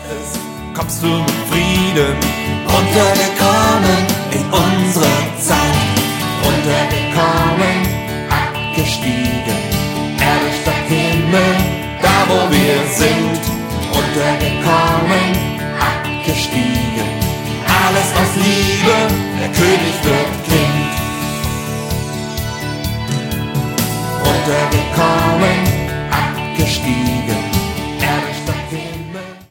ist, kommst du mit Frieden runtergekommen in unsere Zeit. Runtergekommen, abgestiegen, Erde statt Himmel, da wo wir sind. Runtergekommen, abgestiegen, alles aus Liebe, der König wird Kind. Runtergekommen,